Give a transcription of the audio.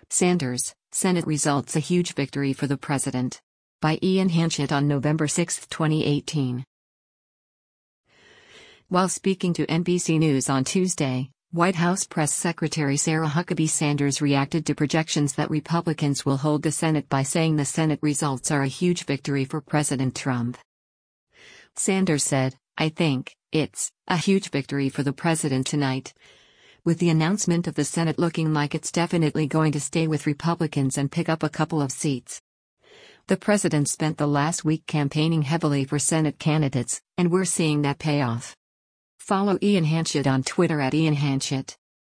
Sanders, Senate results a huge victory for the president. By Ian Hanchett on November 6, 2018. While speaking to NBC News on Tuesday, White House Press Secretary Sarah Huckabee Sanders reacted to projections that Republicans will hold the Senate by saying the Senate results are a huge victory for President Trump. Sanders said, "I think it's a huge victory for the president tonight. With the announcement of the Senate looking like it's definitely going to stay with Republicans and pick up a couple of seats. The president spent the last week campaigning heavily for Senate candidates, and we're seeing that pay off." Follow Ian Hanchett on Twitter @IanHanchett.